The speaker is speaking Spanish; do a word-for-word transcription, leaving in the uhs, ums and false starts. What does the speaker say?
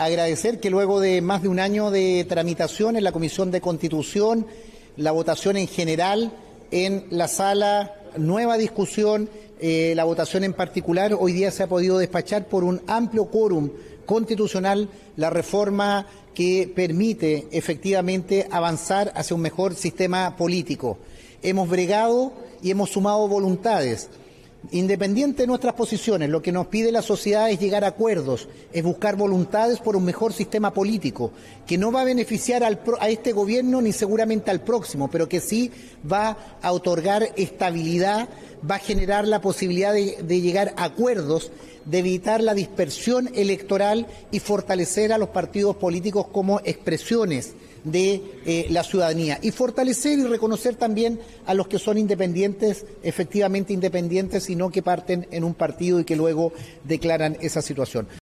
agradecer que luego de más de un año de tramitación en la Comisión de Constitución, la votación en general en la sala, nueva discusión, eh, la votación en particular, hoy día se ha podido despachar por un amplio quórum constitucional la reforma que permite efectivamente avanzar hacia un mejor sistema político. Hemos bregado y hemos sumado voluntades. Independiente de nuestras posiciones, lo que nos pide la sociedad es llegar a acuerdos, es buscar voluntades por un mejor sistema político, que no va a beneficiar al, a este gobierno ni seguramente al próximo, pero que sí va a otorgar estabilidad, va a generar la posibilidad de, de llegar a acuerdos, de evitar la dispersión electoral y fortalecer a los partidos políticos como expresiones de eh, la ciudadanía, y fortalecer y reconocer también a los que son independientes, efectivamente independientes, y no que parten en un partido y que luego declaran esa situación.